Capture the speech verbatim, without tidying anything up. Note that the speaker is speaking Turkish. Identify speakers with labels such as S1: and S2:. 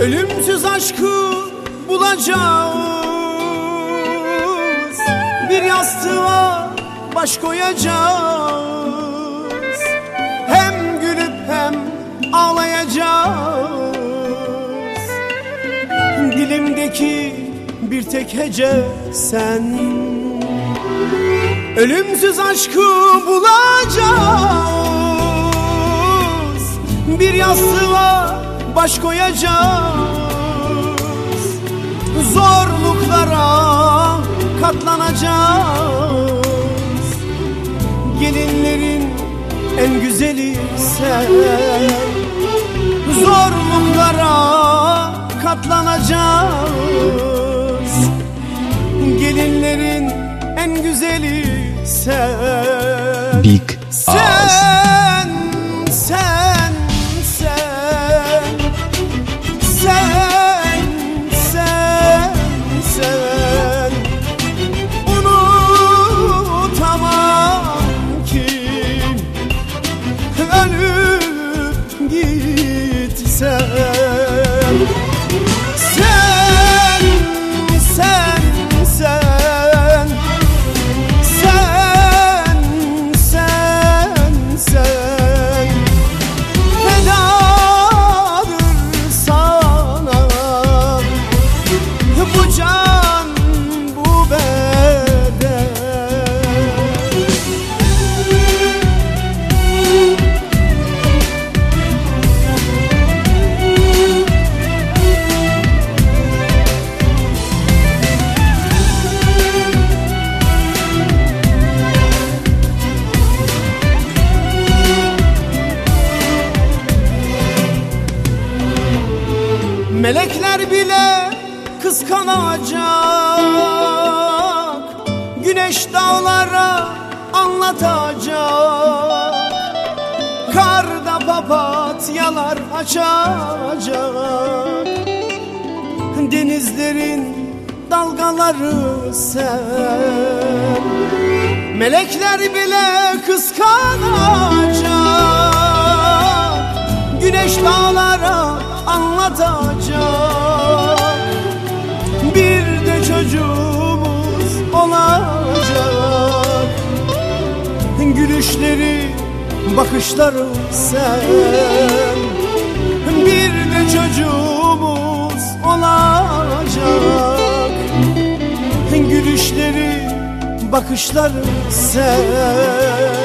S1: Ölümsüz aşkı bulacağız, bir yastığa baş koyacağız. Hem gülüp hem ağlayacağız. Dilimdeki bir tek hece sen. Ölümsüz aşkı bulacağız, bir yastığa baş koyacağız. Zorluklara katlanacağız. Gelinlerin en güzeli sen. Zorluklara katlanacağız. Gelinlerin en güzeli sen.
S2: Big
S1: Sen, sen, sen, sen, sen, sen. Unutamam ki ölüp gitsen. Sen, sen, sen, sen, sen, sen. Fedadır sana bu can, bu beden. Melekler bile kıskanacak, güneş dağlara anlatacak, karda papatyalar açacak. Denizlerin dalgaları sen. Melekler bile kıskanacak, güneş dağlara anlatacak. Bir de çocuğumuz olacak. Gülüşleri, bakışları sen. Bir de çocuğumuz olacak. Gülüşleri, bakışları sen.